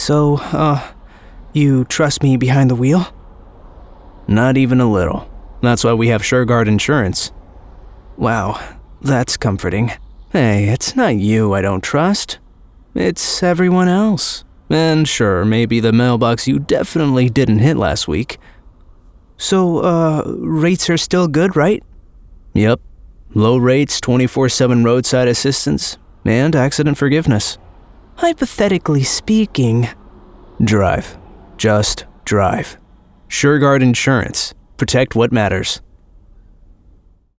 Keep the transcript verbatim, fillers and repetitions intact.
So, uh, you trust me behind the wheel? Not even a little. That's why we have SureGuard insurance. Wow, that's comforting. Hey, it's not you I don't trust. It's everyone else. And sure, maybe the mailbox you definitely didn't hit last week. So, uh, rates are still good, right? Yep. Low rates, twenty-four seven roadside assistance, and accident forgiveness. Hypothetically speaking... Drive. Just drive. SureGuard Insurance. Protect what matters.